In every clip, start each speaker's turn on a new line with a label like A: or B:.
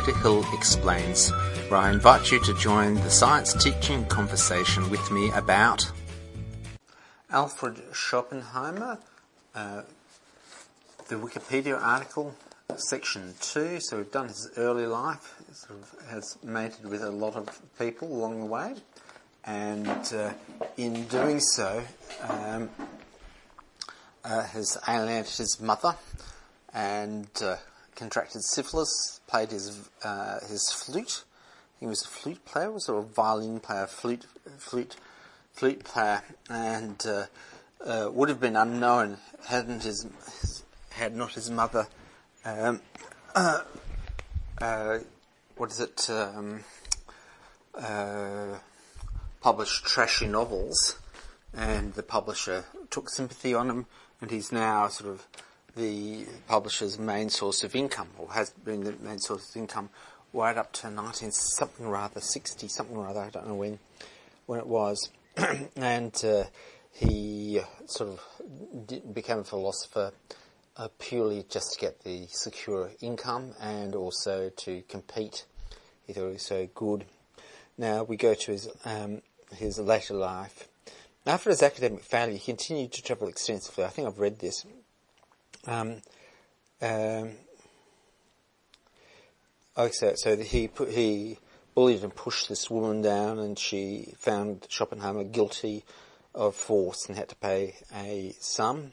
A: Dr. Hill Explains, where I invite you to join the science teaching conversation with me about Alfred Schopenhauer, the Wikipedia article, section 2. So we've done his early life. It sort of has mated with a lot of people along the way, and in doing so has alienated his mother and contracted syphilis, played his flute. He was a flute player, was a violin player, flute player, and would have been unknown had not his mother published trashy novels, and the publisher took sympathy on him, and he's now sort of the publisher's main source of income, or has been the main source of income right up to 60 something or other, I don't know when it was. And he sort of became a philosopher purely just to get the secure income and also to compete. He thought he was so good. Now we go to his later life. After his academic failure, he continued to travel extensively. I think I've read this. So he bullied and pushed this woman down, and she found Schopenhauer guilty of force and had to pay a sum.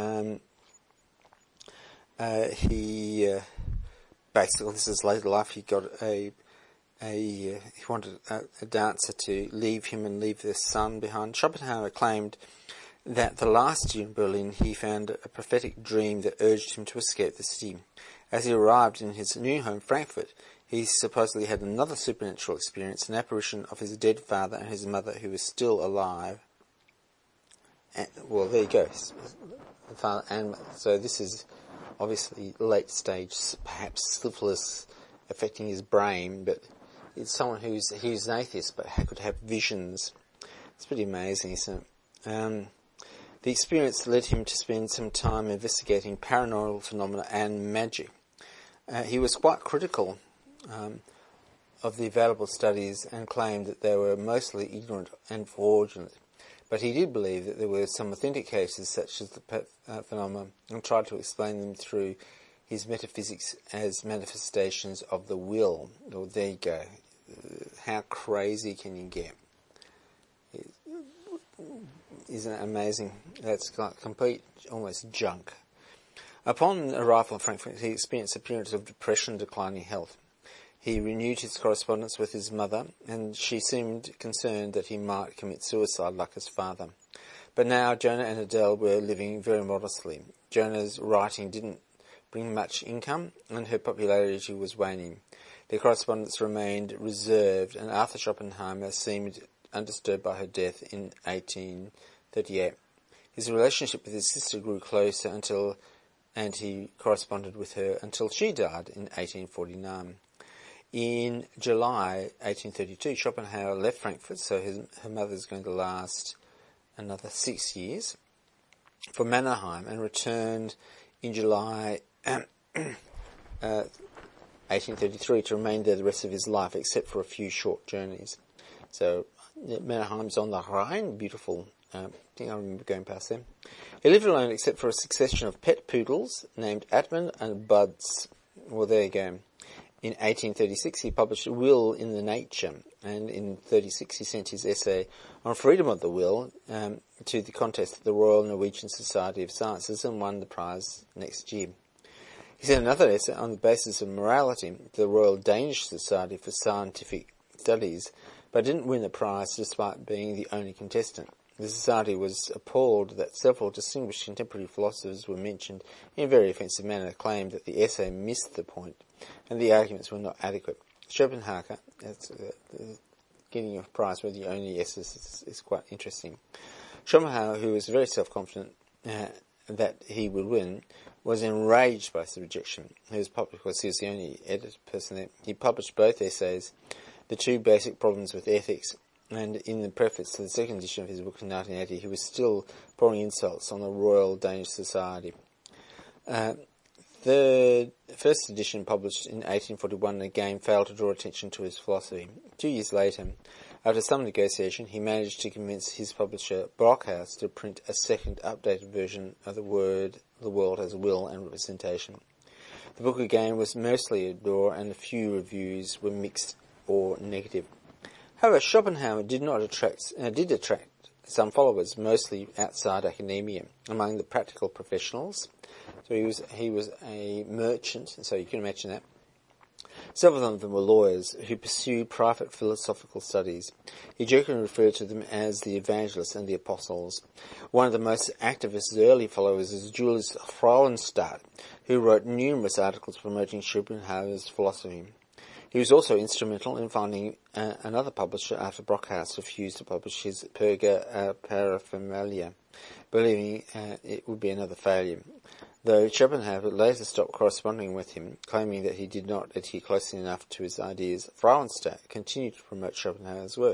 A: He basically, this is later life, he got he wanted a dancer to leave him and leave their son behind. Schopenhauer claimed that the last year in Berlin he found a prophetic dream that urged him to escape the city. As he arrived in his new home, Frankfurt, he supposedly had another supernatural experience, an apparition of his dead father and his mother who was still alive. And, well, there you go. The father and so this is obviously late stage, perhaps syphilis affecting his brain, but it's someone who's an atheist but could have visions. It's pretty amazing, isn't it? The experience led him to spend some time investigating paranormal phenomena and magic. He was quite critical of the available studies and claimed that they were mostly ignorant and fraudulent. But he did believe that there were some authentic cases such as the phenomena, and tried to explain them through his metaphysics as manifestations of the will. Well, there you go. How crazy can you get? Isn't it amazing? That's like complete, almost junk. Upon arrival in Frankfurt, he experienced a period of depression and declining health. He renewed his correspondence with his mother, and she seemed concerned that he might commit suicide like his father. But now Jonah and Adele were living very modestly. Jonah's writing didn't bring much income, and her popularity was waning. Their correspondence remained reserved, and Arthur Schopenhauer seemed undisturbed by her death in 1838. His relationship with his sister grew closer and he corresponded with her until she died in 1849. In July 1832, Schopenhauer left Frankfurt, so her mother's going to last another 6 years, for Mannheim, and returned in July 1833 to remain there the rest of his life, except for a few short journeys. So Mannheim's on the Rhine, beautiful. I think I remember going past them. He lived alone except for a succession of pet poodles named Atman and Buds. Well, there you go. In 1836, he published Will in the Nature, and in 1836 he sent his essay on freedom of the will to the contest at the Royal Norwegian Society of Sciences and won the prize next year. He sent another essay on the basis of morality to the Royal Danish Society for Scientific Studies, but didn't win the prize despite being the only contestant. The Society was appalled that several distinguished contemporary philosophers were mentioned in a very offensive manner, claimed that the essay missed the point and the arguments were not adequate. Schopenhauer, getting a prize with the only essays is quite interesting. Schopenhauer, who was very self-confident that he would win, was enraged by this rejection. He was because he was the only person there. He published both essays, The Two Basic Problems with Ethics, and in the preface to the second edition of his book in 1980, he was still pouring insults on the Royal Danish Society. first edition, published in 1841, again failed to draw attention to his philosophy. 2 years later, after some negotiation, he managed to convince his publisher, Brockhaus, to print a second, updated version of The World as Will and Representation. The book again was mostly a door, and a few reviews were mixed or negative. However, Schopenhauer did attract some followers, mostly outside academia, among the practical professionals. So he was a merchant, so you can imagine that. Several of them were lawyers who pursued private philosophical studies. He jokingly referred to them as the evangelists and the apostles. One of the most active of his early followers is Julius Frauenstadt, who wrote numerous articles promoting Schopenhauer's philosophy. He was also instrumental in finding another publisher after Brockhaus refused to publish his Perga Paraphernalia, believing it would be another failure, though Schopenhauer later stopped corresponding with him, claiming that he did not adhere closely enough to his ideas. Frauenstadt continued to promote Schopenhauer's work.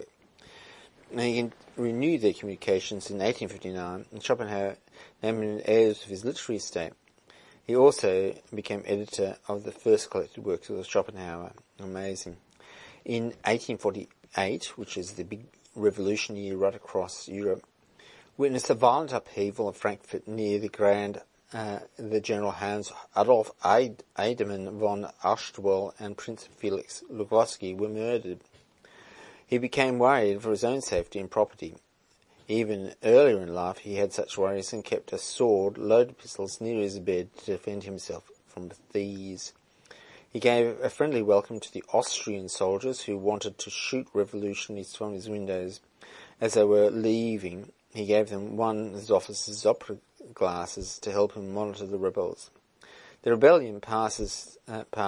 A: He renewed their communications in 1859, and Schopenhauer named him an editor of his literary estate. He also became editor of the first collected works of Schopenhauer. Amazing. In 1848, which is the big revolution year right across Europe, witnessed a violent upheaval of Frankfurt near the General Hans Adolf Eidemann von Arstwell and Prince Felix Lugowski were murdered. He became worried for his own safety and property. Even earlier in life he had such worries and kept a sword, loaded pistols near his bed to defend himself from thieves. He gave a friendly welcome to the Austrian soldiers who wanted to shoot revolutionists from his windows. As they were leaving, he gave them one of his officers' opera glasses to help him monitor the rebels. The rebellion passed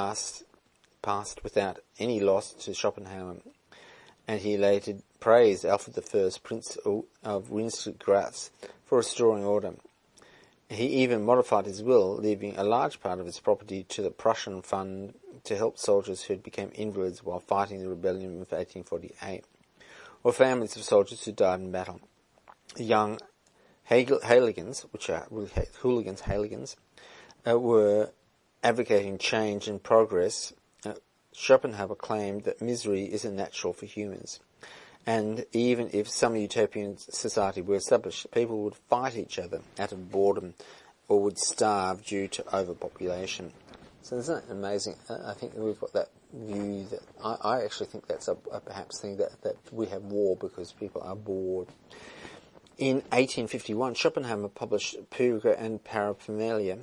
A: without any loss to Schopenhauer, and he later praised Alfred I, Prince of Windsor-Gratz, for restoring order. He even modified his will, leaving a large part of his property to the Prussian Fund to help soldiers who had become invalids while fighting the rebellion of 1848, or families of soldiers who died in battle. The young Haaligans, which are really hooligans, were advocating change and progress. Schopenhauer claimed that misery isn't natural for humans, and even if some utopian society were established, people would fight each other out of boredom or would starve due to overpopulation. So isn't that amazing? I think that we've got that view that I actually think that's a perhaps thing that we have war because people are bored. In 1851, Schopenhauer published Perga and Paraphernalia,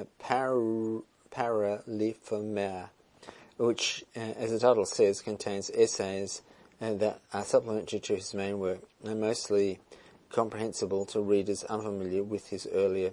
A: Paraliphomere, which, as the title says, contains essays that are supplementary to his main work, and mostly comprehensible to readers unfamiliar with his earlier,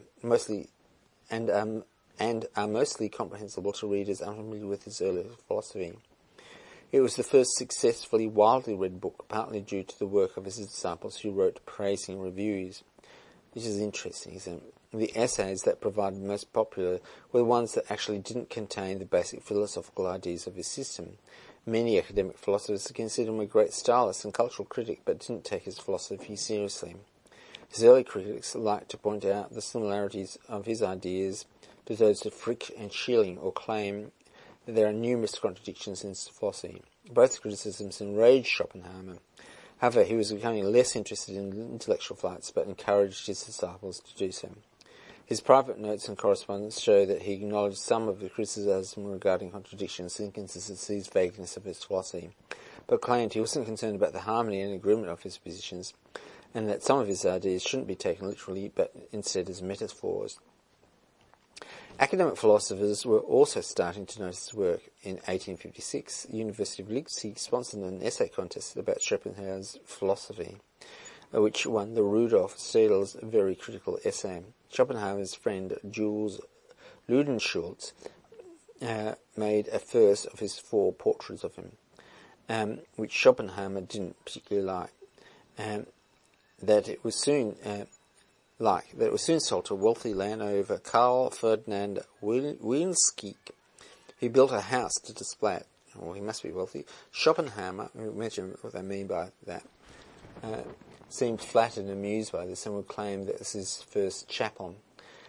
A: philosophy. It was the first successfully widely read book, partly due to the work of his disciples who wrote praising reviews. This is interesting, isn't it? The essays that proved most popular were the ones that actually didn't contain the basic philosophical ideas of his system. Many academic philosophers considered him a great stylist and cultural critic, but didn't take his philosophy seriously. His early critics liked to point out the similarities of his ideas to those of Frick and Schelling, or claim that there are numerous contradictions in his philosophy. Both criticisms enraged Schopenhauer. However, he was becoming less interested in intellectual flights, but encouraged his disciples to do so. His private notes and correspondence show that he acknowledged some of the criticism regarding contradictions, inconsistencies, vagueness of his philosophy, but claimed he wasn't concerned about the harmony and agreement of his positions, and that some of his ideas shouldn't be taken literally, but instead as metaphors. Academic philosophers were also starting to notice his work. In 1856, the University of Leipzig sponsored an essay contest about Schopenhauer's philosophy, which won the Rudolf Stedler's very critical essay. Schopenhauer's friend Jules Ludenschulz made a first of his 4 portraits of him, which Schopenhauer didn't particularly like, that it was soon sold to wealthy landowner Karl Ferdinand Wilski. He built a house to display it. Well, he must be wealthy. Schopenhauer, imagine what they mean by that, seemed flattered and amused by this and would claim that this is his first chapel.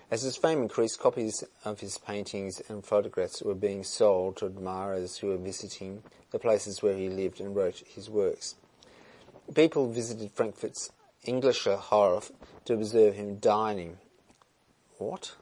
A: As his fame increased, copies of his paintings and photographs were being sold to admirers who were visiting the places where he lived and wrote his works. People visited Frankfurt's Englischer Hof to observe him dining. What?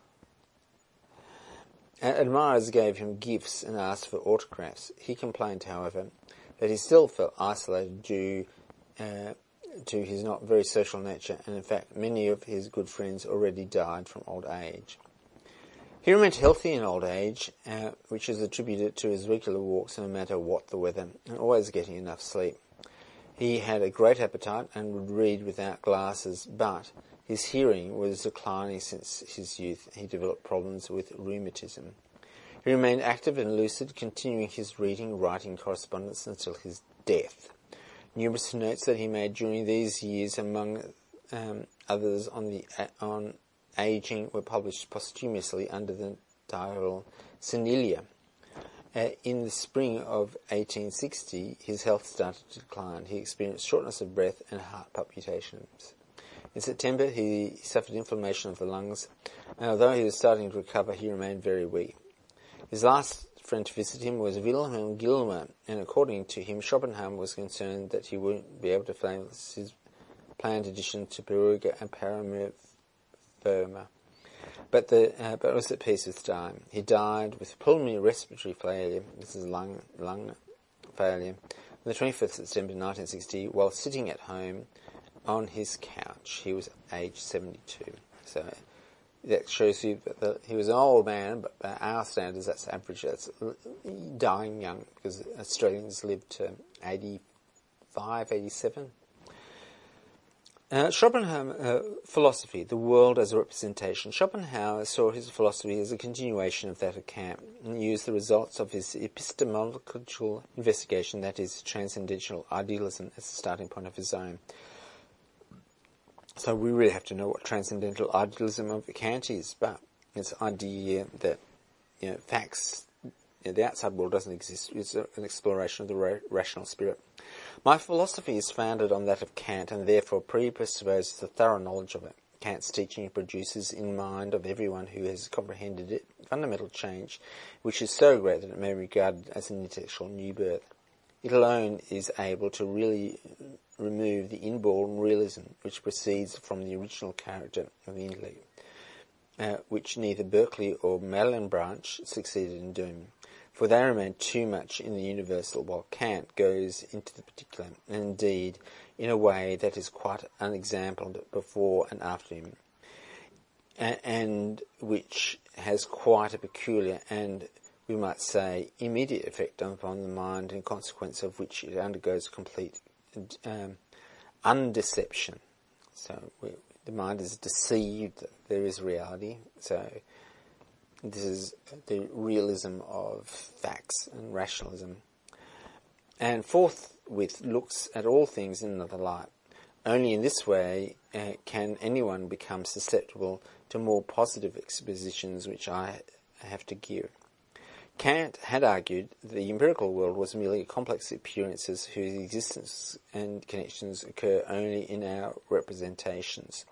A: Admirers gave him gifts and asked for autographs. He complained, however, that he still felt isolated due to his not very social nature, and in fact many of his good friends already died from old age. He remained healthy in old age, which is attributed to his regular walks no matter what the weather, and always getting enough sleep. He had a great appetite and would read without glasses, but his hearing was declining since his youth. He developed problems with rheumatism. He remained active and lucid, continuing his reading, writing correspondence until his death. Numerous notes that he made during these years, among others on aging, were published posthumously under the title Senilia. In the spring of 1860, his health started to decline. He experienced shortness of breath and heart palpitations. In September, he suffered inflammation of the lungs, and although he was starting to recover, he remained very weak. His last friend to visit him was Wilhelm Gilmer, and according to him, Schopenhauer was concerned that he wouldn't be able to finance his planned addition to Perugia and Paramithoma, but was at peace with time. He died with pulmonary respiratory failure, this is lung failure, on the 25th of September 1960, while sitting at home on his couch. He was aged 72. So that shows you that he was an old man, but by our standards, that's average. That's dying young, because Australians lived to 85, 87. Schopenhauer philosophy, the world as a representation. Schopenhauer saw his philosophy as a continuation of that of Kant, and used the results of his epistemological investigation, that is, transcendental idealism, as the starting point of his own. So we really have to know what transcendental idealism of Kant is, but it's idea that facts, the outside world doesn't exist. It's an exploration of the rational spirit. My philosophy is founded on that of Kant, and therefore presupposes a thorough knowledge of it. Kant's teaching produces in mind of everyone who has comprehended it fundamental change, which is so great that it may be regarded as an intellectual new birth. It alone is able to really remove the inborn realism which proceeds from the original character of the intellect, which neither Berkeley or Malebranche succeeded in doing, for they remain too much in the universal, while Kant goes into the particular, and indeed in a way that is quite unexampled before and after him, and which has quite a peculiar and, we might say, immediate effect upon the mind, in consequence of which it undergoes complete undeception. So the mind is deceived that there is reality. So this is the realism of facts and rationalism. And forthwith looks at all things in another light. Only in this way can anyone become susceptible to more positive expositions which I have to give. Kant had argued that the empirical world was merely a complex of appearances whose existence and connections occur only in our representations.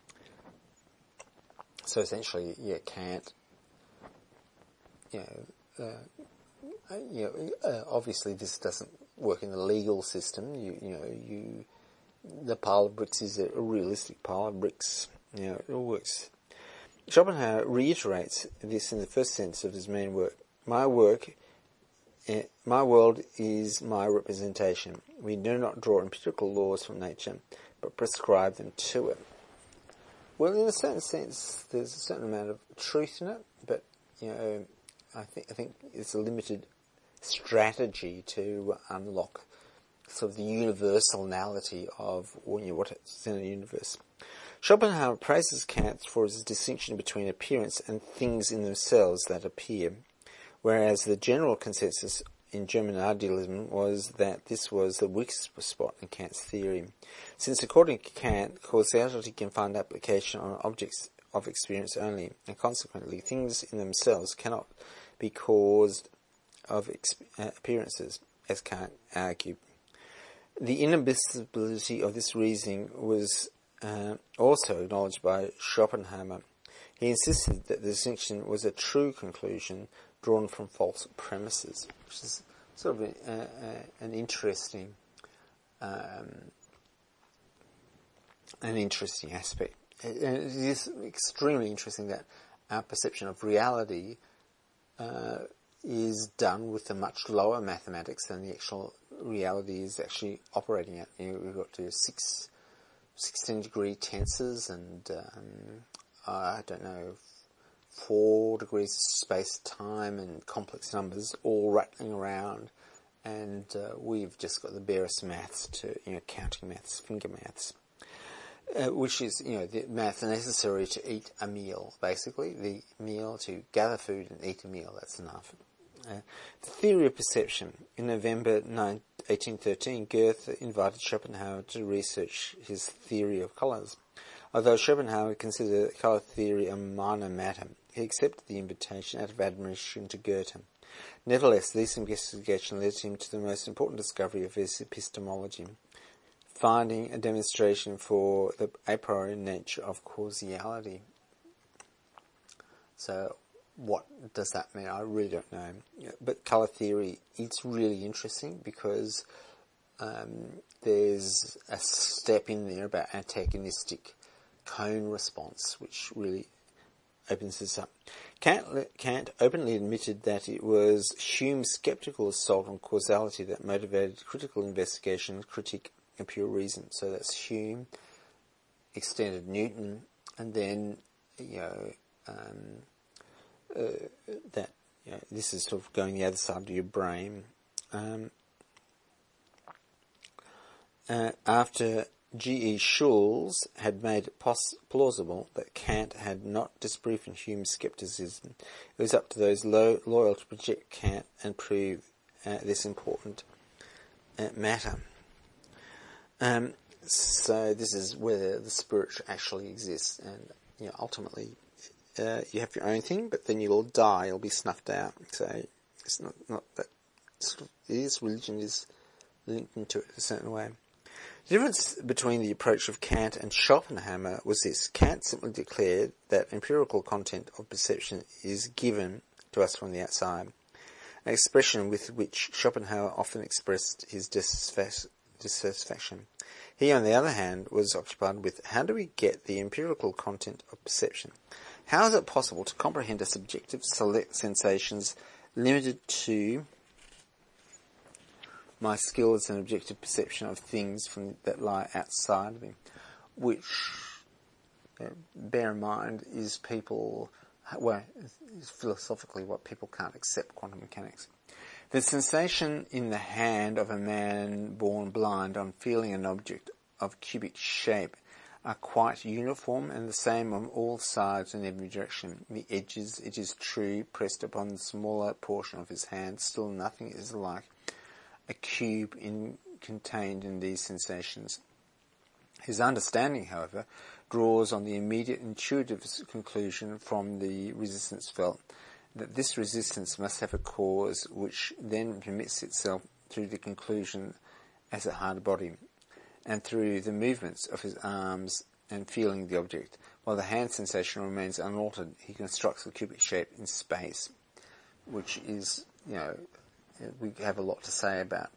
A: So essentially, Kant, obviously this doesn't work in the legal system. The pile of bricks is a realistic pile of bricks. It all works. Schopenhauer reiterates this in the first sentence of his main work. My world is my representation. We do not draw empirical laws from nature, but prescribe them to it. Well, in a certain sense, there's a certain amount of truth in it, but I think it's a limited strategy to unlock sort of the universality of what's in the universe. Schopenhauer praises Kant for his distinction between appearance and things in themselves that appear, whereas the general consensus in German idealism was that this was the weakest spot in Kant's theory, since according to Kant, causality can find application on objects of experience only, and consequently things in themselves cannot be caused of appearances, as Kant argued. The inadmissibility of this reasoning was also acknowledged by Schopenhauer. He insisted that the distinction was a true conclusion drawn from false premises, which is sort of an interesting aspect. It is extremely interesting that our perception of reality is done with a much lower mathematics than the actual reality is actually operating at. We've got to 16-degree tensors and I don't know, 4 degrees of space-time and complex numbers all rattling around, and we've just got the barest maths to, counting maths, finger maths, which is, the math necessary to eat a meal, basically. The meal to gather food and eat a meal, that's enough. The theory of perception. In November 1813, Goethe invited Schopenhauer to research his theory of colours. Although Schopenhauer considered colour theory a minor matter, he accepted the invitation out of admiration to Goethe. Nevertheless, this investigation led him to the most important discovery of his epistemology, finding a demonstration for the a priori nature of causality. So, what does that mean? I really don't know. But colour theory, it's really interesting because there's a step in there about antagonistic cone response, which really opens this up. Kant openly admitted that it was Hume's sceptical assault on causality that motivated critical investigation, critique, and pure reason. So that's Hume, extended Newton, and then, this is sort of going the other side of your brain. After G.E. Schulz had made it plausible that Kant had not disproven Hume's scepticism, it was up to those loyal to project Kant and prove this important matter. So this is where the spirit actually exists, and ultimately you have your own thing, but then you'll die, you'll be snuffed out. So it's not that sort of, religion is linked into it a certain way. The difference between the approach of Kant and Schopenhauer was this. Kant simply declared that empirical content of perception is given to us from the outside, an expression with which Schopenhauer often expressed his dissatisfaction. He, on the other hand, was occupied with, how do we get the empirical content of perception? How is it possible to comprehend a subjective select sensations limited to my skill as an objective perception of things that lie outside of me, which, bear in mind, is philosophically what people can't accept, quantum mechanics. The sensation in the hand of a man born blind on feeling an object of cubic shape are quite uniform and the same on all sides in every direction. The edges, it is true, pressed upon the smaller portion of his hand, still nothing is like a cube contained in these sensations. His understanding, however, draws on the immediate intuitive conclusion from the resistance felt, that this resistance must have a cause which then permits itself through the conclusion as a hard body, and through the movements of his arms and feeling the object. While the hand sensation remains unaltered, he constructs a cubic shape in space, which is, we have a lot to say about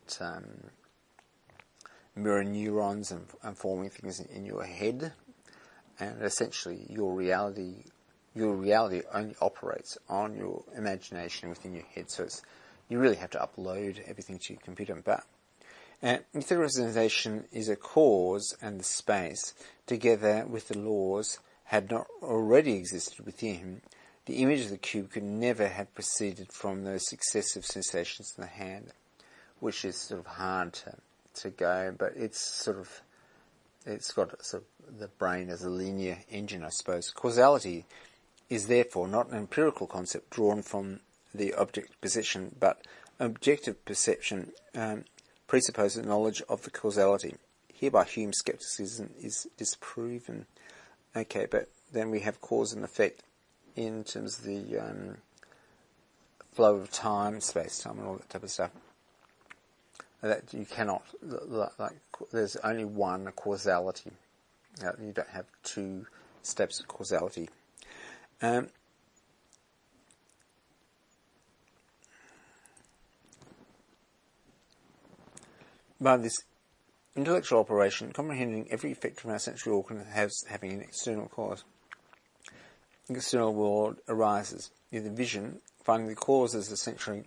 A: mirror neurons and forming things in your head, and essentially your reality only operates on your imagination within your head, so you really have to upload everything to your computer. But if the representation is a cause and the space, together with the laws, had not already existed within him, the image of the cube could never have proceeded from those successive sensations in the hand, which is sort of hard to go, but it's got sort of the brain as a linear engine, I suppose. Causality is therefore not an empirical concept drawn from the object perception, but objective perception presupposes knowledge of the causality. Hereby Hume's skepticism is disproven. Okay, but then we have cause and effect in terms of the flow of time, space-time, and all that type of stuff. That you cannot, there's only one causality. You don't have two steps of causality. By this intellectual operation, comprehending every effect of our sensory organ having an external cause, the external world arises. In the vision, finding the cause is essentially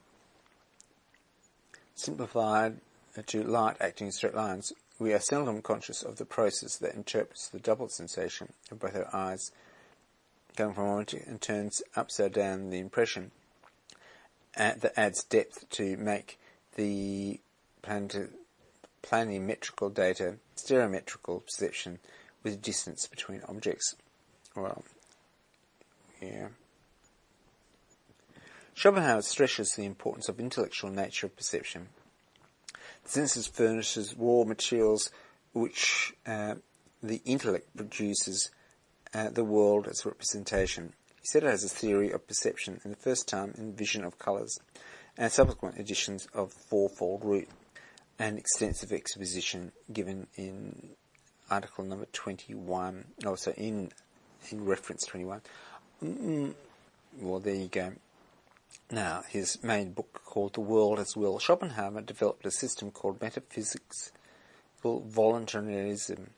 A: simplified to light acting in straight lines, we are seldom conscious of the process that interprets the double sensation of both our eyes going from one and turns upside down the impression that adds depth to make the planimetrical data stereometrical perception with distance between objects. Well, yeah. Schopenhauer stresses the importance of intellectual nature of perception. The senses furnishes raw materials which the intellect produces the world as representation. He said it has a theory of perception in the first time in Vision of Colours and subsequent editions of Fourfold Root, and extensive exposition given in article number 21, also in reference 21. Well, there you go. Now, his main book called The World as Will, Schopenhauer developed a system called metaphysical voluntarism.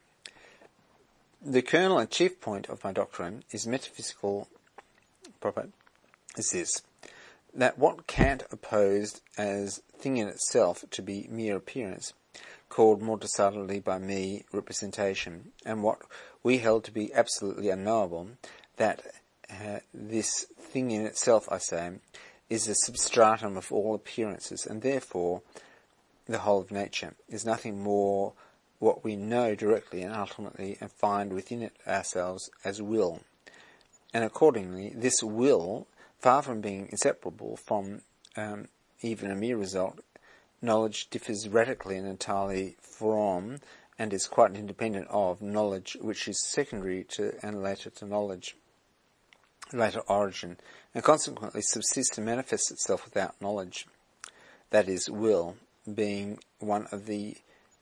A: The kernel and chief point of my doctrine is metaphysical proper is this, that what Kant opposed as thing in itself to be mere appearance, called more decidedly by me representation, and what we held to be absolutely unknowable, that this thing in itself, I say, is the substratum of all appearances, and therefore the whole of nature is nothing more what we know directly and ultimately and find within it ourselves as will. And accordingly, this will, far from being inseparable from even a mere result, knowledge differs radically and entirely from, and is quite independent of, knowledge which is secondary to and later to knowledge, later origin, and consequently subsists and manifests itself without knowledge. That is, will, being one of the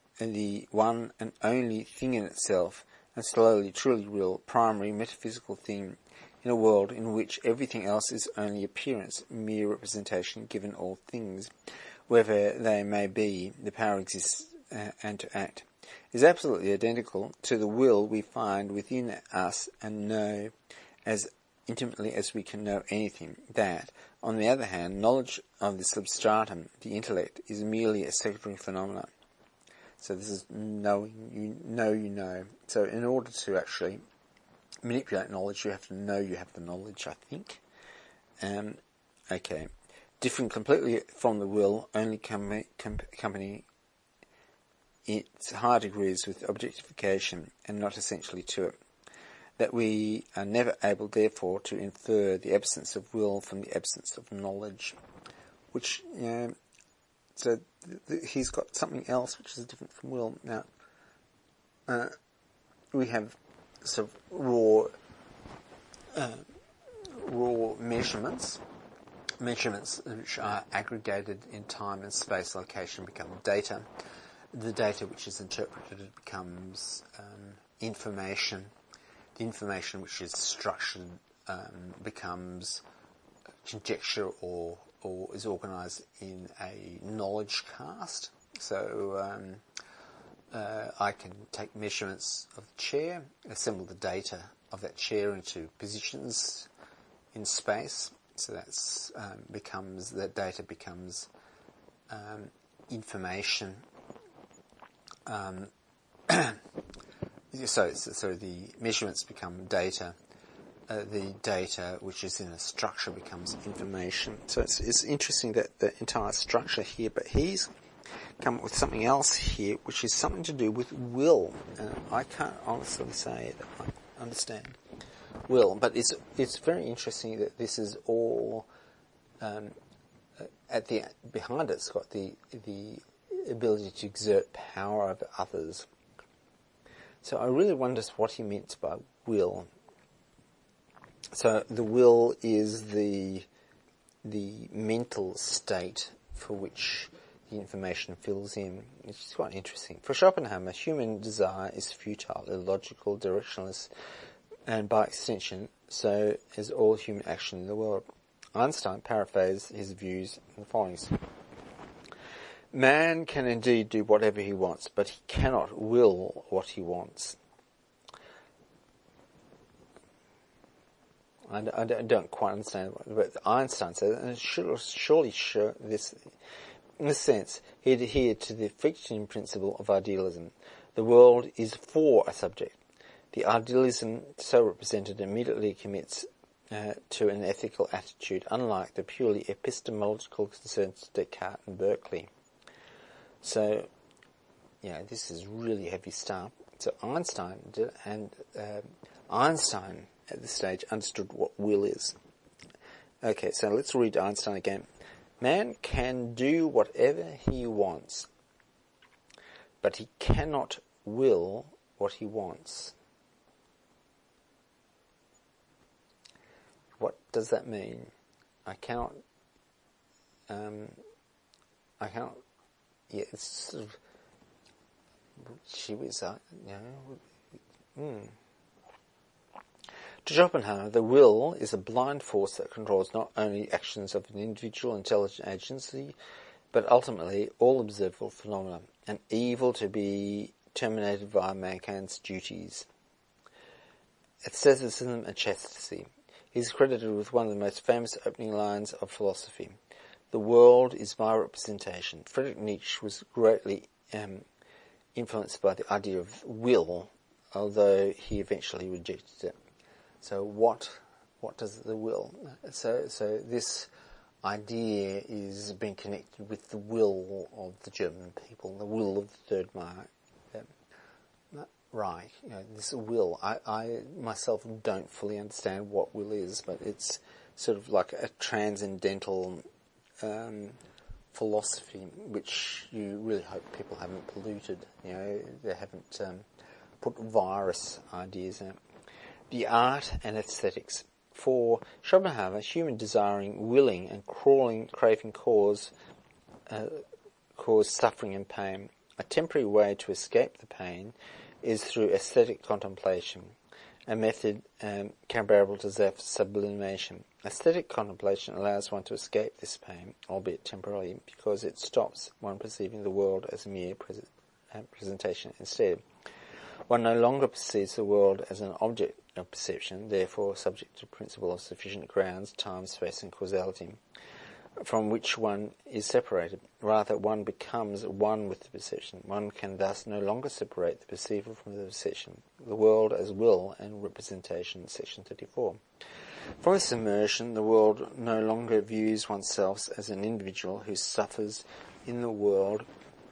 A: one and only thing in itself, and slowly, truly real, primary, metaphysical thing in a world in which everything else is only appearance, mere representation given all things, wherever they may be, the power exists and to act, is absolutely identical to the will we find within us and know as intimately as we can know anything. That, on the other hand, knowledge of the substratum, the intellect, is merely a secondary phenomenon. So this is knowing you know. So in order to actually manipulate knowledge, you have to know you have the knowledge, I think. Okay. Different completely from the will, only accompany its higher degrees with objectification, and not essentially to it. That we are never able, therefore, to infer the absence of will from the absence of knowledge. Which, so he's got something else which is different from will. Now, we have sort of raw measurements which are aggregated in time and space location become data. The data which is interpreted becomes information. The information which is structured becomes conjecture or is organised in a knowledge cast. So I can take measurements of the chair, assemble the data of that chair into positions in space. So that's that data becomes information. So the measurements become data. The data which is in a structure becomes information. So it's interesting that the entire structure here, but he's come up with something else here which is something to do with will. I can't honestly say that I understand will, but it's very interesting that this is all behind it's got the ability to exert power over others. So I really wonder what he meant by will. So the will is the mental state for which the information fills in, which is quite interesting. For Schopenhauer, human desire is futile, illogical, directionless, and by extension, so is all human action in the world. Einstein paraphrased his views in the following: man can indeed do whatever he wants, but he cannot will what he wants. I don't quite understand what Einstein says, and surely this, in this sense, he adhered to the Fichte principle of idealism. The world is for a subject. The idealism so represented immediately commits to an ethical attitude, unlike the purely epistemological concerns of Descartes and Berkeley. So, this is really heavy stuff. So Einstein at this stage understood what will is. Okay, so let's read Einstein again. Man can do whatever he wants, but he cannot will what he wants. What does that mean? I cannot, it's sort of, To Schopenhauer, the will is a blind force that controls not only actions of an individual intelligent agency, but ultimately all observable phenomena, an evil to be terminated via mankind's duties. Aestheticism and chastity. He is credited with one of the most famous opening lines of philosophy: "The world is my representation." Friedrich Nietzsche was greatly influenced by the idea of will, although he eventually rejected it. So what does the will? So this idea is being connected with the will of the German people, the will of the Third Reich. Right, this will. I myself don't fully understand what will is, but it's sort of like a transcendental philosophy, which you really hope people haven't polluted. They haven't put virus ideas in it. The art and aesthetics. For Schopenhauer, human desiring, willing, and craving cause suffering and pain. A temporary way to escape the pain is through aesthetic contemplation, a method comparable to that of sublimation. Aesthetic contemplation allows one to escape this pain, albeit temporarily, because it stops one perceiving the world as a mere presentation. Instead, one no longer perceives the world as an object of perception, therefore subject to principle of sufficient grounds, time, space, and causality, from which one is separated. Rather, one becomes one with the perception. One can thus no longer separate the perceiver from the perception. The world as will and representation, section 34. From this immersion, the world no longer views oneself as an individual who suffers in the world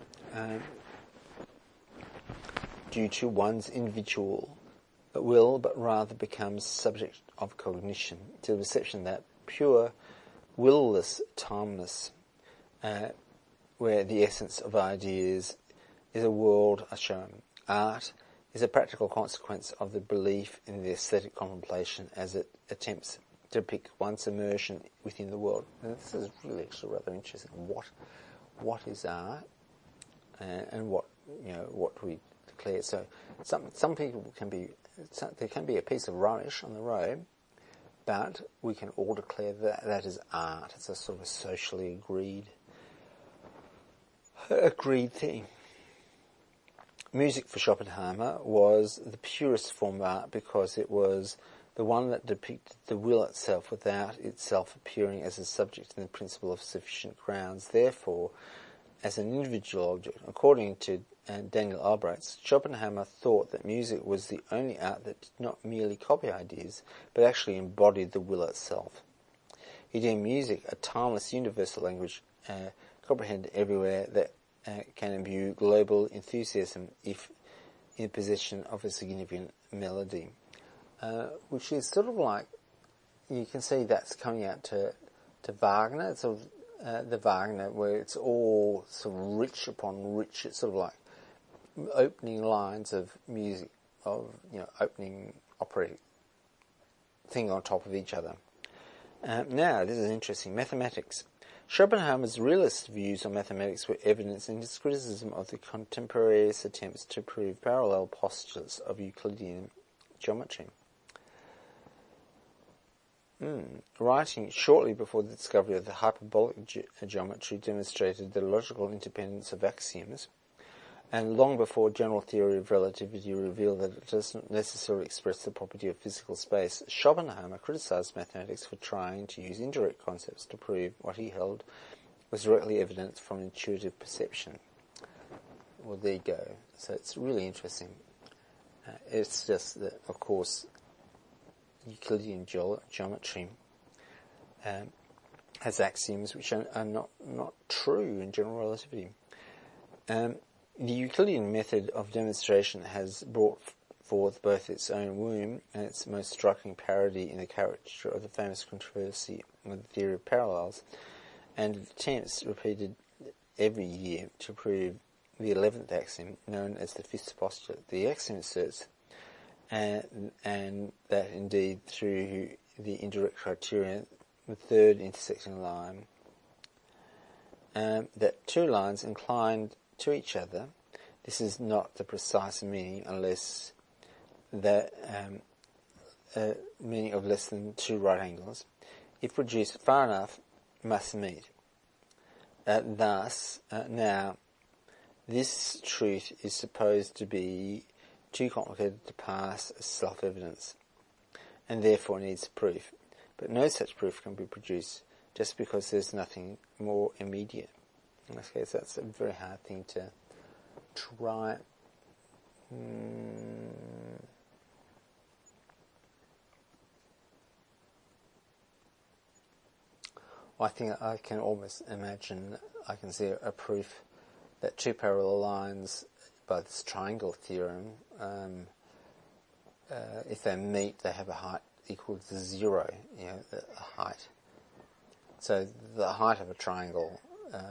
A: due to one's individual will, but rather becomes subject of cognition, to the perception that pure, will-less timeless, where the essence of ideas is a world are shown. Art is a practical consequence of the belief in the aesthetic contemplation as it attempts to depict one's immersion within the world. Now, this is really actually rather interesting. What is art, and what we declare? So some people there can be a piece of rubbish on the road, but we can all declare that is art. It's a sort of a socially agreed thing. Music for Schopenhauer was the purest form of art because it was the one that depicted the will itself without itself appearing as a subject in the principle of sufficient grounds, therefore as an individual object. According to Daniel Albrecht, Schopenhauer thought that music was the only art that did not merely copy ideas, but actually embodied the will itself. He deemed music a timeless universal language, comprehended everywhere, that can imbue global enthusiasm if in possession of a significant melody. Which is sort of like, you can see that's coming out to Wagner. It's sort of the Wagner where it's all sort of rich upon rich. It's sort of like opening lines of music, of opening operatic thing on top of each other. Now, this is interesting. Mathematics. Schopenhauer's realist views on mathematics were evidenced in his criticism of the contemporaneous attempts to prove parallel postulates of Euclidean geometry. writing shortly before the discovery of the hyperbolic geometry, demonstrated the logical independence of axioms, and long before general theory of relativity revealed that it doesn't necessarily express the property of physical space, Schopenhauer criticized mathematics for trying to use indirect concepts to prove what he held was directly evident from intuitive perception. Well, there you go. So it's really interesting. It's just that, of course, Euclidean geometry has axioms which are not true in general relativity. The Euclidean method of demonstration has brought forth both its own womb and its most striking parody in the character of the famous controversy with the theory of parallels, and attempts repeated every year to prove the 11th axiom, known as the fifth postulate. The axiom asserts, and that indeed through the indirect criterion, the third intersecting line, that two lines inclined to each other, this is not the precise meaning unless the meaning of less than two right angles, if reduced far enough, must meet. Thus, now, this truth is supposed to be too complicated to pass as self-evidence, and therefore needs proof. But no such proof can be produced just because there's nothing more immediate. In this case, that's a very hard thing to try. Well, I think I can almost imagine, I can see a proof that two parallel lines by this triangle theorem, if they meet, they have a height equal to 0, the height. So the height of a triangle,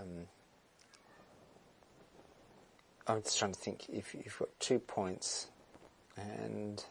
A: I'm just trying to think, if you've got 2 points, and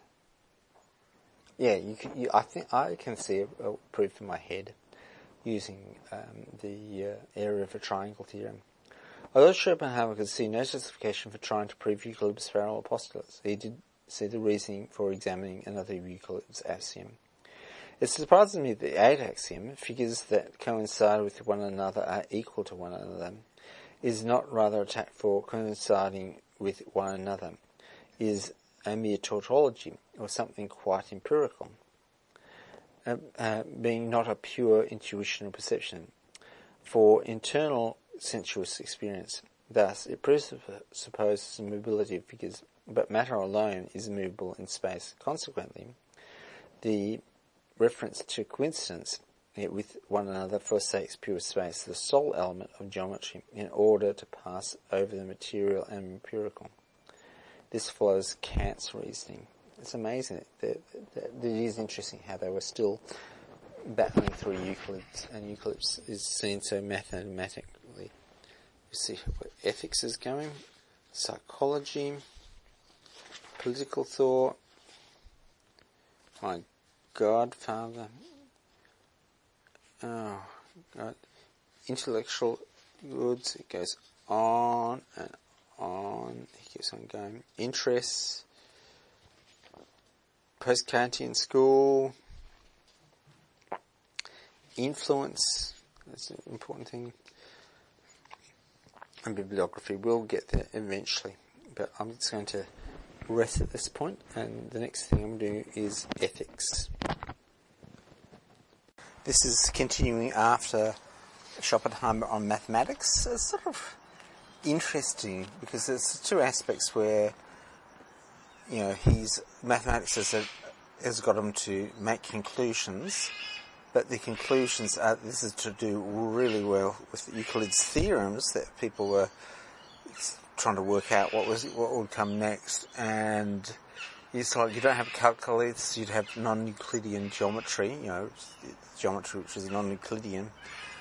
A: I think I can see a proof in my head using the area of a triangle theorem. Although Schopenhauer could see no justification for trying to prove Euclid's parallel postulates, he did see the reasoning for examining another Euclid's axiom. It surprises me that the 8th axiom, figures that coincide with one another are equal to one another, is not rather attacked for coinciding with one another, is a mere tautology, or something quite empirical, being not a pure intuition or perception, for internal sensuous experience. Thus, it presupposes the mobility of figures, but matter alone is movable in space. Consequently, the reference to coincidence with one another forsakes pure space, the sole element of geometry, in order to pass over the material and empirical. This follows Kant's reasoning. It's amazing that it is interesting how they were still battling through Euclid, and Euclid is seen so mathematically. You see where ethics is going, psychology, political thought, my godfather, oh God, intellectual goods, it goes on and on, it keeps on going, interests, post-Kantian school, influence, that's an important thing, and bibliography. We'll get there eventually, but I'm just going to rest at this point, and the next thing I'm going to do is ethics. This is continuing after Schopenhauer on mathematics. It's sort of interesting because there's two aspects where, mathematics has got him to make conclusions, but the conclusions this is to do really well with Euclid's theorems that people were trying to work out what would come next, and it's like you don't have calculus, you'd have non-Euclidean geometry, geometry which is non-Euclidean.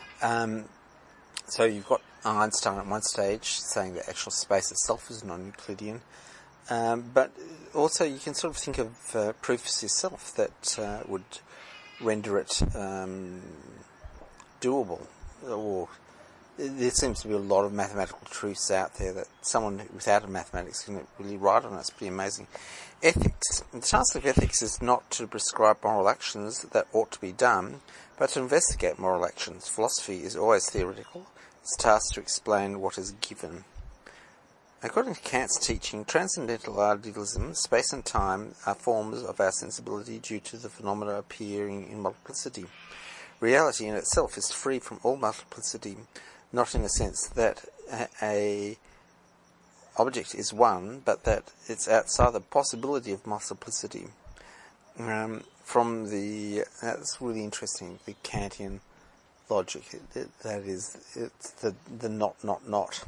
A: So you've got Einstein at one stage saying that actual space itself is non-Euclidean, but also you can sort of think of proofs yourself that would render it doable, or there seems to be a lot of mathematical truths out there that someone without a mathematics can really write on. It's pretty amazing. Ethics. The task of ethics is not to prescribe moral actions that ought to be done, but to investigate moral actions. Philosophy is always theoretical. It's tasked to explain what is given. According to Kant's teaching, transcendental idealism, space and time are forms of our sensibility due to the phenomena appearing in multiplicity. Reality in itself is free from all multiplicity, not in the sense that a object is one, but that it's outside the possibility of multiplicity. That's really interesting, the Kantian logic. That is, it's the not.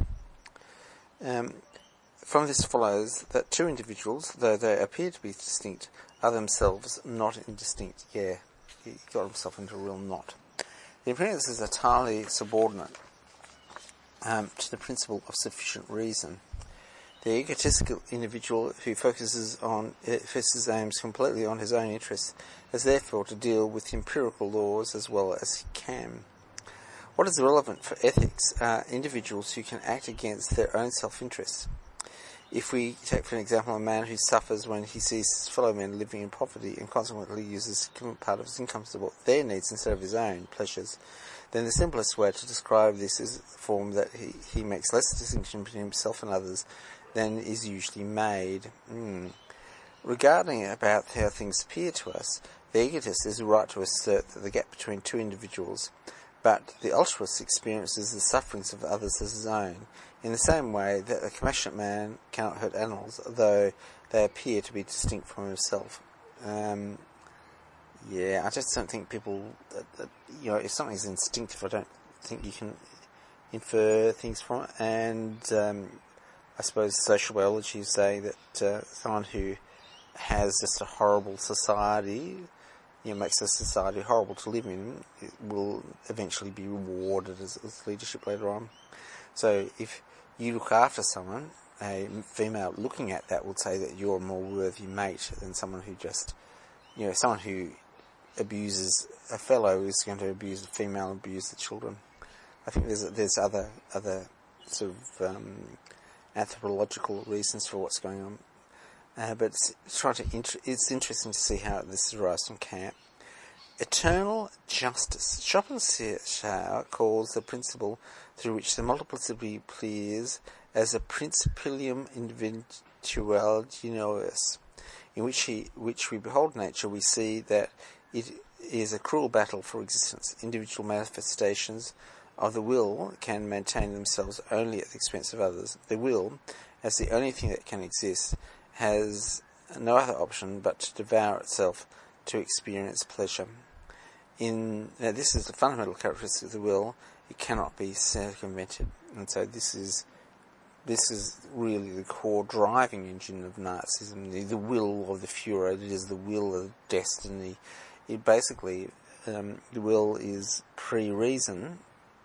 A: From this follows that two individuals, though they appear to be distinct, are themselves not indistinct. Yeah, he got himself into a real knot. The appearances are entirely subordinate to the principle of sufficient reason. The egotistical individual who focuses aims completely on his own interests has therefore to deal with empirical laws as well as he can. What is relevant for ethics are individuals who can act against their own self-interest. If we take, for example, a man who suffers when he sees his fellow men living in poverty and consequently uses a part of his income to support their needs instead of his own pleasures, then the simplest way to describe this is the form that he makes less distinction between himself and others than is usually made. Regarding about how things appear to us, the egotist is right to assert that the gap between two individuals, but the altruist experiences the sufferings of others as his own, in the same way that a compassionate man cannot hurt animals, though they appear to be distinct from himself. I just don't think people, if something's instinctive, I don't think you can infer things from it. And I suppose social biology say that someone who has just a horrible society, makes a society horrible to live in, it will eventually be rewarded as leadership later on. So if you look after someone, a female looking at that would say that you're a more worthy mate than someone who just, someone who abuses a fellow is going to abuse the female and abuse the children. I think there's other sort of anthropological reasons for what's going on. But it's interesting to see how this arises from Kant. Eternal justice. Schopenhauer calls the principle through which the multiplicity appears as a principium individual geniosus, in which we behold nature, we see that it is a cruel battle for existence. Individual manifestations of the will can maintain themselves only at the expense of others. The will, as the only thing that can exist, has no other option but to devour itself to experience pleasure. This is the fundamental characteristic of the will. It cannot be circumvented, and so this is really the core driving engine of Nazism. The will of the Führer. It is the will of destiny. It basically, the will is pre-reason.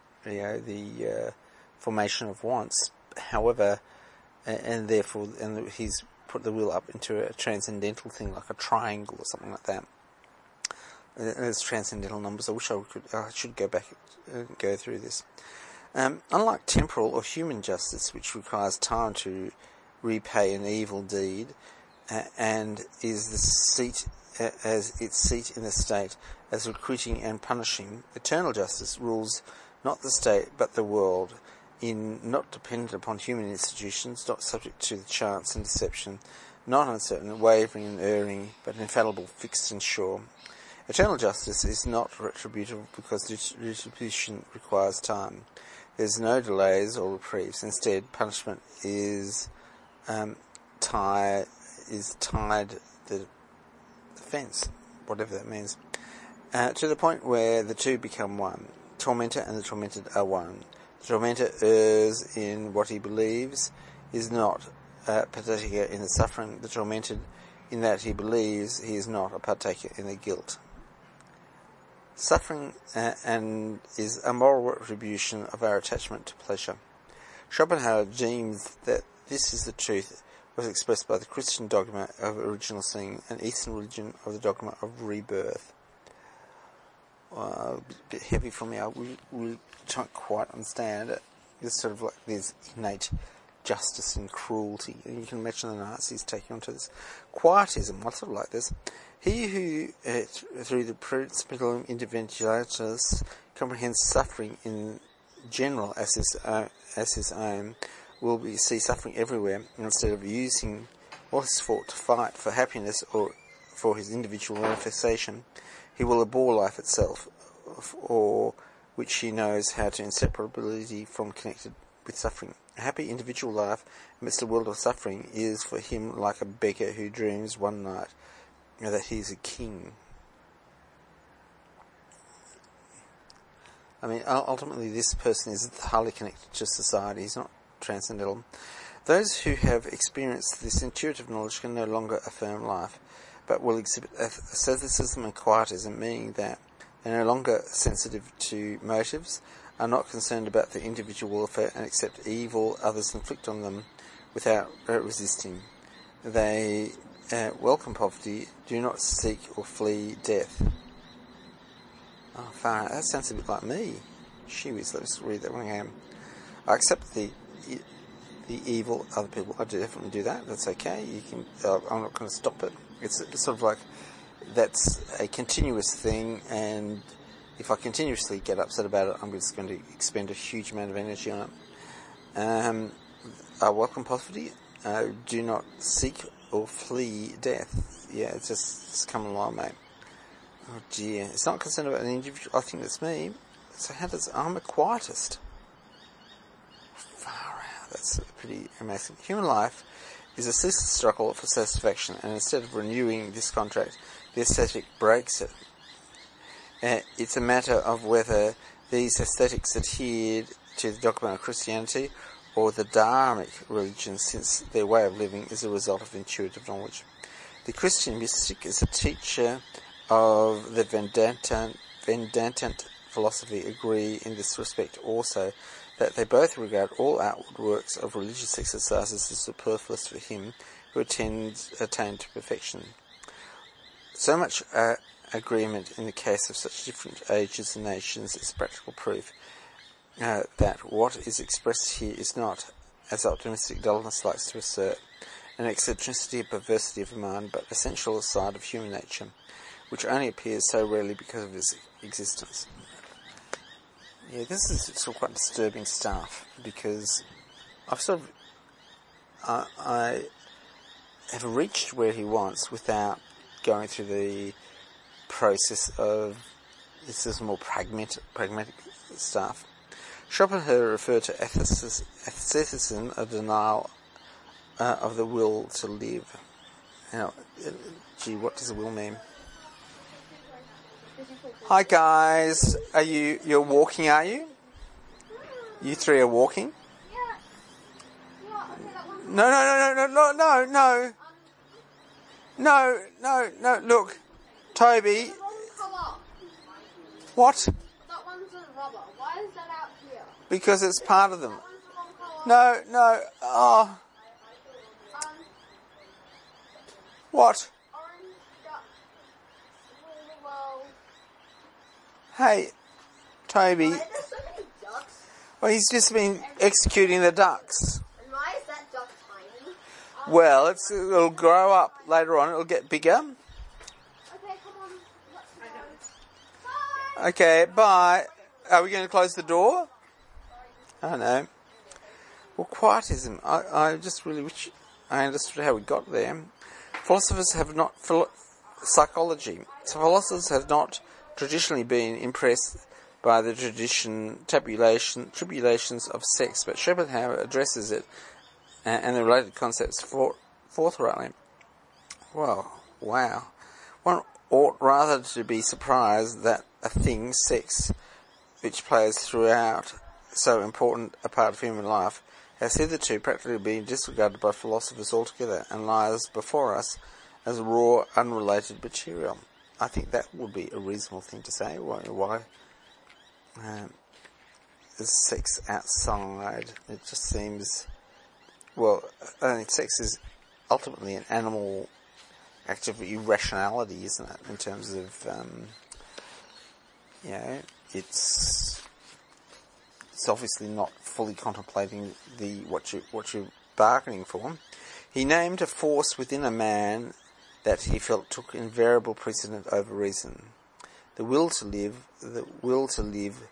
A: The formation of wants. However, and therefore, he's put the will up into a transcendental thing like a triangle or something like that. There's transcendental numbers. I wish I should go back and go through this. Unlike temporal or human justice, which requires time to repay an evil deed, and is the seat as its seat in the state, as recruiting and punishing, eternal justice rules not the state but the world, not dependent upon human institutions, not subject to the chance and deception, not uncertain, wavering and erring, but infallible, fixed and sure. Eternal justice is not retributive because retribution requires time. There's no delays or reprieves. Instead, punishment is tied the fence, whatever that means, to the point where the two become one. Tormentor and the tormented are one. The tormentor errs in what he believes, is not a partaker in the suffering. The tormented in that he believes he is not a partaker in the guilt. Suffering and is a moral retribution of our attachment to pleasure. Schopenhauer deems that this is the truth was expressed by the Christian dogma of original sin and Eastern religion of the dogma of rebirth. a bit heavy for me. I really don't quite understand it. It's sort of like there's innate justice and cruelty, and you can imagine the Nazis taking onto this. Quietism, I sort of like this. He who, through the principle of individualities, comprehends suffering in general as his own, will see suffering everywhere, instead of using all his thought to fight for happiness or for his individual manifestation. He will abhor life itself, or which he knows how to inseparability from connected with suffering. A happy individual life amidst a world of suffering is for him like a beggar who dreams one night that he is a king. I mean, ultimately this person is highly connected to society. He's not transcendental. Those who have experienced this intuitive knowledge can no longer affirm life, but will exhibit asceticism and quietism, meaning that they're no longer sensitive to motives, are not concerned about the individual welfare, and accept evil others inflict on them without resisting. They welcome poverty, do not seek or flee death. Oh, far out. That sounds a bit like me. Let's read that one again. I accept the evil other people. I do definitely do that. That's okay. You can. I'm not going to stop it. It's sort of like that's a continuous thing, and if I continuously get upset about it, I'm just going to expend a huge amount of energy on it. I welcome poverty. Do not seek or flee death. Yeah, it's coming along, mate. Oh dear. It's not concerned about an individual. I think that's me. So I'm a quietist. Far out. That's pretty amazing. Human life is a ceaseless struggle for satisfaction, and instead of renewing this contract, the ascetic breaks it. It's a matter of whether these ascetics adhered to the dogma of Christianity or the Dharmic religion, since their way of living is a result of intuitive knowledge. The Christian mystic is a teacher of the Vedantant philosophy agree in this respect also, that they both regard all outward works of religious exercises as superfluous for him who attained to perfection. So much agreement in the case of such different ages and nations is practical proof that what is expressed here is not, as optimistic dullness likes to assert, an eccentricity or perversity of mind, but essential side of human nature, which only appears so rarely because of its existence. Yeah, this is sort of quite disturbing stuff, because I have reached where he wants without going through the process of this is more pragmatic stuff. Schopenhauer referred to asceticism, a denial of the will to live. Now, what does the will mean? Hi guys, you're walking, are you? You three are walking? No, look. Toby. What?
B: That one's a rubber. Why is that out here?
A: Because it's part of them. No, oh. What?
B: Orange duck. Rule the world.
A: Hey, Toby.
B: Why are there so many ducks?
A: Well, he's just been executing the ducks.
B: And why is that duck tiny?
A: Well, it'll grow up later on. It'll get bigger.
B: Okay, come on. Let's go. Bye.
A: Okay, bye. Are we going to close the door? I know. Well, quietism. I just really wish I understood how we got there. Philosophers have not... psychology. So philosophers have not traditionally been impressed by the tribulations of sex, but Schopenhauer addresses it and the related concepts forthrightly. Well, wow. One ought rather to be surprised that a thing, sex, which plays throughout so important a part of human life, has hitherto practically been disregarded by philosophers altogether and lies before us as raw, unrelated material. I think that would be a reasonable thing to say. Why is sex outside? It just seems... Well, I think sex is ultimately an animal act of irrationality, isn't it? In terms of it's obviously not fully contemplating what you're bargaining for. He named a force within a man that he felt took invariable precedent over reason. The will to live, will to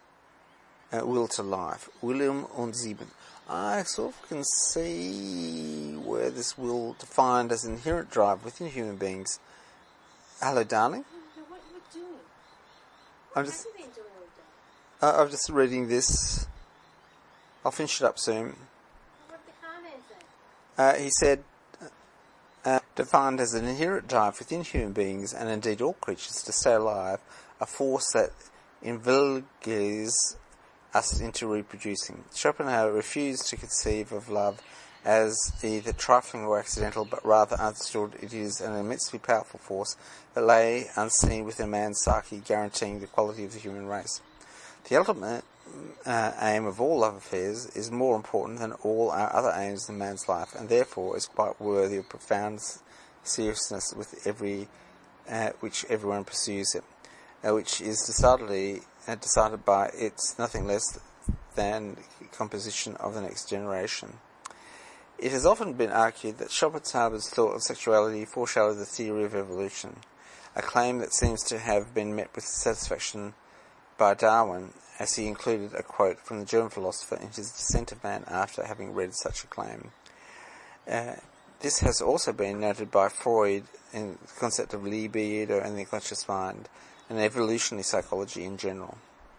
A: life. William und Sieben. I sort of can see where this will, defined as an inherent drive within human beings. Hello, darling.
B: What are you doing?
A: I'm just reading this. I'll finish it up soon.
B: What the comments
A: He said, defined as an inherent drive within human beings, and indeed all creatures, to stay alive, a force that invigorates us into reproducing. Schopenhauer refused to conceive of love as either trifling or accidental, but rather understood it is an immensely powerful force that lay unseen within man's psyche, guaranteeing the quality of the human race. The ultimate aim of all love affairs is more important than all our other aims in man's life, and therefore is quite worthy of profound seriousness with which everyone pursues it, which is decided by its nothing less than composition of the next generation. It has often been argued that Schopenhauer's thought of sexuality foreshadowed the theory of evolution, a claim that seems to have been met with satisfaction by Darwin, as he included a quote from the German philosopher in his Descent of Man after having read such a claim. This has also been noted by Freud in the concept of libido and the unconscious mind, and evolutionary psychology in general.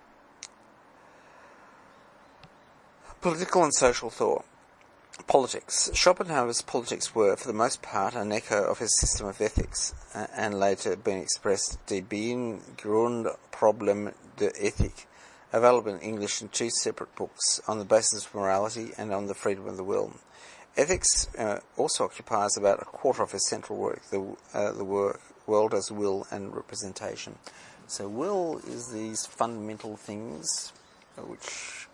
A: Political and social thought. Politics. Schopenhauer's politics were, for the most part, an echo of his system of ethics, and later been expressed Die Grundproblem der Ethik, available in English in 2 separate books, on the basis of morality and on the freedom of the will. Ethics also occupies about a quarter of his central work, the world as will and representation. So will is these fundamental things which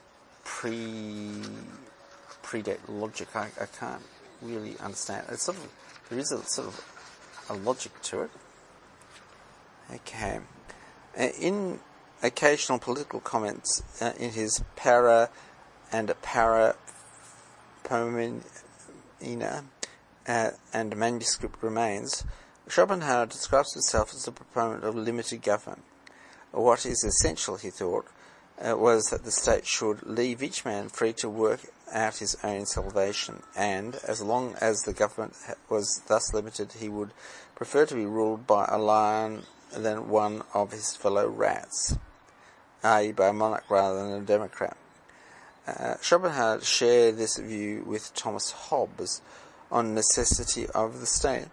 A: predate logic. I can't really understand. It's there is a sort of a logic to it. Okay. In occasional political comments in his Para and Para Pomina and manuscript remains, Schopenhauer describes himself as a proponent of limited government. What is essential, he thought, was that the state should leave each man free to work out his own salvation, and as long as the government was thus limited, he would prefer to be ruled by a lion than one of his fellow rats, i.e. by a monarch rather than a democrat. Schopenhauer shared this view with Thomas Hobbes on necessity of the state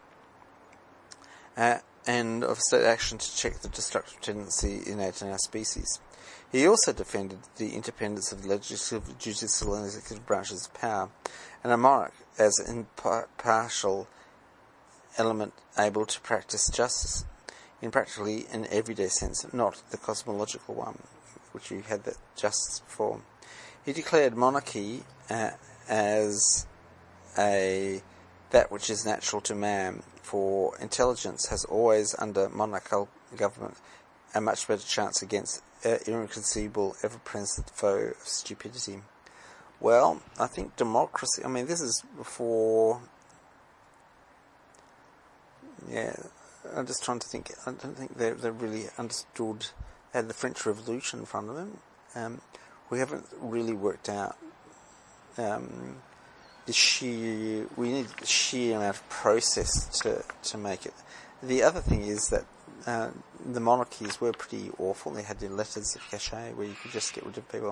A: and of state action to check the destructive tendency innate in our species. He also defended the independence of the legislative, judicial and executive branches of power, and a monarch as an impartial element able to practice justice in practically an everyday sense, not the cosmological one, which you had that justice before. He declared monarchy as that which is natural to man, for intelligence has always, under monarchical government, a much better chance against irreconcilable, ever-present foe of stupidity. Well, I think democracy, this is before, I'm just trying to think, I don't think they really understood, had the French Revolution in front of them. We haven't really worked out we need the sheer amount of process to make it. The other thing is that the monarchies were pretty awful. They had their letters of cachet where you could just get rid of people.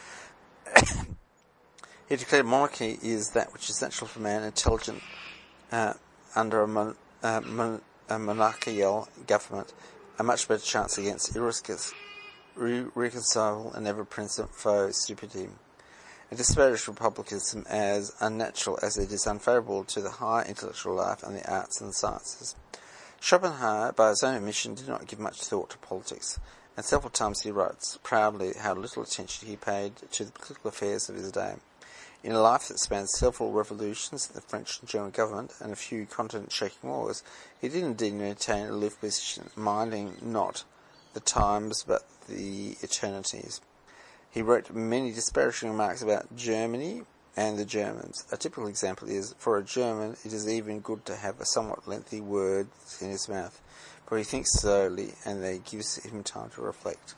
A: He declared monarchy is that which is natural for man, intelligent under a monarchical government, a much better chance against irreconcilable and ever-present foe, stupidity. And disparaged republicanism as unnatural as it is unfavourable to the high intellectual life and the arts and the sciences. Schopenhauer, by his own admission, did not give much thought to politics, and several times he writes proudly how little attention he paid to the political affairs of his day. In a life that spanned several revolutions in the French and German government and a few continent-shaking wars, he did indeed maintain a aloof position, minding not the times but the eternities. He wrote many disparaging remarks about Germany and the Germans. A typical example is, for a German, it is even good to have a somewhat lengthy word in his mouth, for he thinks slowly and that gives him time to reflect.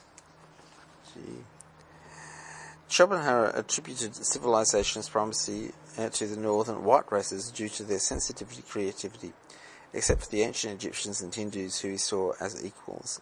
A: Schopenhauer attributed civilization's primacy to the northern white races due to their sensitivity and creativity, except for the ancient Egyptians and Hindus who he saw as equals.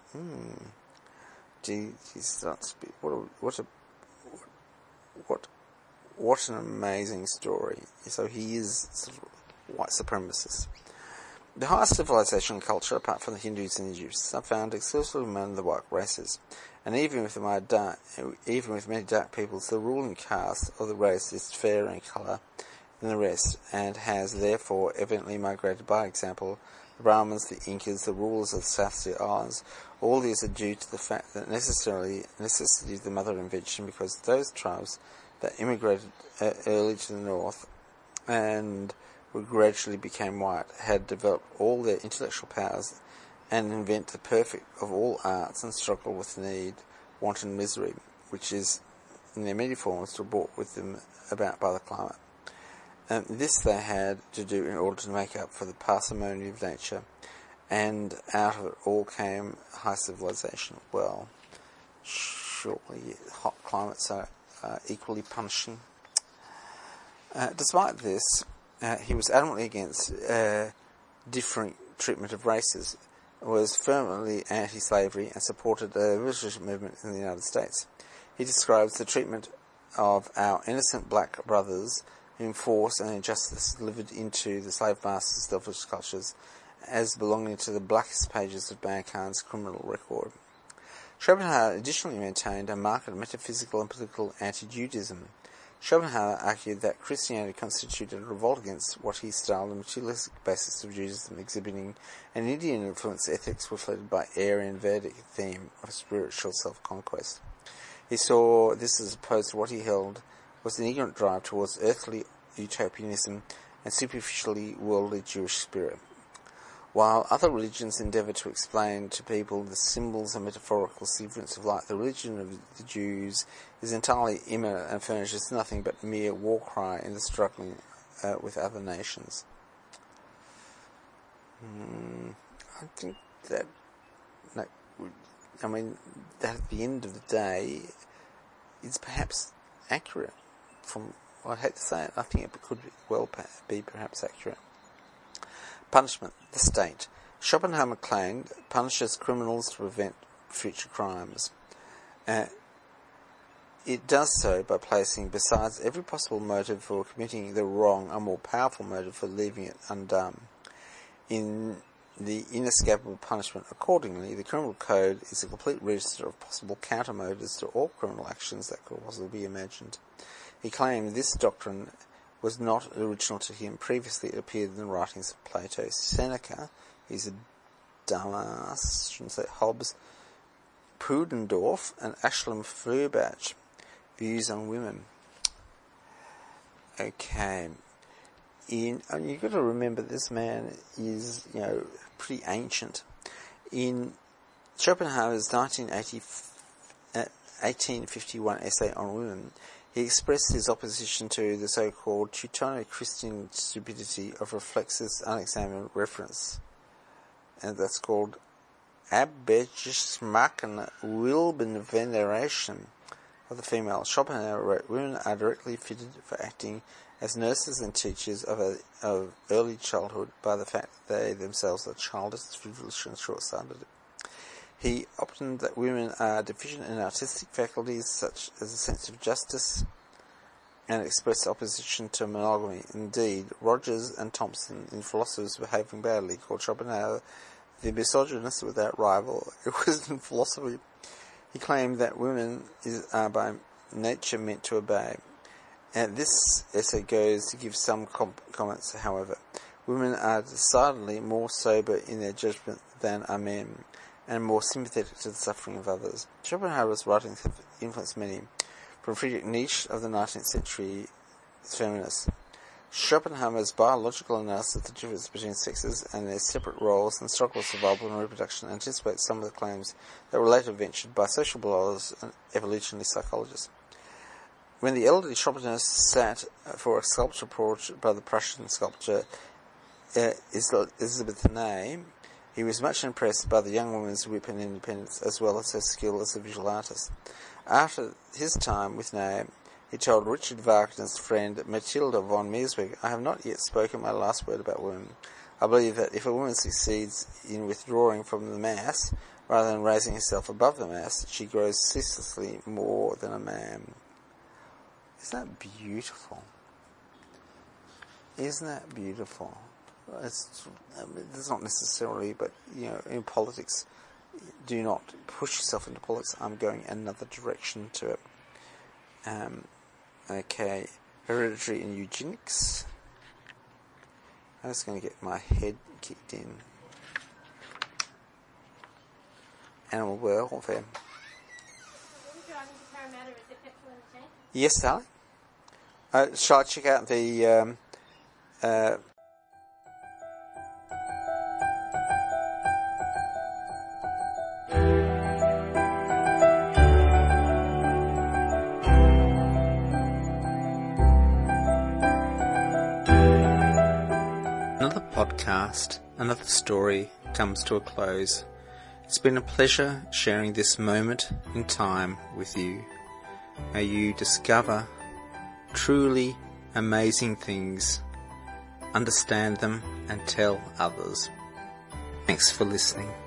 A: What an amazing story. So he is sort of white supremacist. The highest civilization and culture, apart from the Hindus and Egyptians, are found exclusively among the white races. And even with many dark peoples, the ruling caste of the race is fairer in colour than the rest, and has therefore evidently migrated by example. The Brahmins, the Incas, the rulers of the South Sea Islands, all these are due to the fact that necessity is the mother of invention, because those tribes that immigrated early to the north and gradually became white had developed all their intellectual powers and invent the perfect of all arts and struggle with need, want and misery, which is in their many forms brought with them about by the climate. And this they had to do in order to make up for the parsimony of nature, and out of it all came high civilization. Well, surely hot climates are equally punishing. Despite this, he was adamantly against differing treatment of races, was firmly anti-slavery, and supported the abolitionist movement in the United States. He describes the treatment of our innocent black brothers whom force and injustice delivered into the slave masters' selfish cultures as belonging to the blackest pages of mankind's criminal record. Schopenhauer additionally maintained a marked metaphysical and political anti-Judaism. Schopenhauer argued that Christianity constituted a revolt against what he styled the materialistic basis of Judaism, exhibiting an Indian-influenced ethics reflected by Aryan Vedic theme of spiritual self-conquest. He saw this as opposed to what he held was an ignorant drive towards earthly utopianism and superficially worldly Jewish spirit. While other religions endeavour to explain to people the symbols and metaphorical significance of life, the religion of the Jews is entirely immanent and furnishes nothing but mere war cry in the struggling with other nations. I think that at the end of the day, it's perhaps accurate. I hate to say it, I think it could be perhaps accurate. Punishment, the state. Schopenhauer claimed punishes criminals to prevent future crimes. It does so by placing, besides every possible motive for committing the wrong, a more powerful motive for leaving it undone. In the inescapable punishment, accordingly, the criminal code is a complete register of possible counter-motives to all criminal actions that could possibly be imagined. He claimed this doctrine was not original to him. Previously it appeared in the writings of Plato, Seneca, he's a dumbass, shouldn't say Hobbes, Pudendorf, and Ascham Feuerbach. Views on women. Okay. You've got to remember this man is, pretty ancient. In Schopenhauer's 1851 essay on women, he expressed his opposition to the so-called Teutono-Christian stupidity of reflexist unexamined reference, and that's called Abgeschmackene Wilbenveneration of the female. Schopenhauer wrote, women are directly fitted for acting as nurses and teachers of early childhood by the fact that they themselves are childish, frivolous and short-sighted. He opined that women are deficient in artistic faculties such as a sense of justice, and expressed opposition to monogamy. Indeed, Rogers and Thompson, in Philosophers Behaving Badly, called Schopenhauer the misogynist without rival. It was in philosophy. He claimed that women are by nature meant to obey. And this essay goes to give some comments, however. Women are decidedly more sober in their judgment than are men, and more sympathetic to the suffering of others. Schopenhauer's writings have influenced many, from Friedrich Nietzsche of the 19th century feminists. Schopenhauer's biological analysis of the difference between sexes and their separate roles and struggle of survival and reproduction anticipates some of the claims that were later ventured by social biologists and evolutionary psychologists. When the elderly Schopenhauer sat for a sculpture portrait by the Prussian sculptor Elisabeth Ney, he was much impressed by the young woman's wit and independence, as well as her skill as a visual artist. After his time with Ney, he told Richard Wagner's friend Mathilde von Meersberg, "I have not yet spoken my last word about women. I believe that if a woman succeeds in withdrawing from the mass, rather than raising herself above the mass, she grows ceaselessly more than a man." Isn't that beautiful? Isn't that beautiful? It's not necessarily, but, in politics, do not push yourself into politics. I'm going another direction to it. Okay, hereditary and eugenics. I'm just going to get my head kicked in. Animal welfare. Yes, darling. Shall I check out the Another podcast, another story comes to a close. It's been a pleasure sharing this moment in time with you. May you discover truly amazing things, understand them, and tell others. Thanks for listening.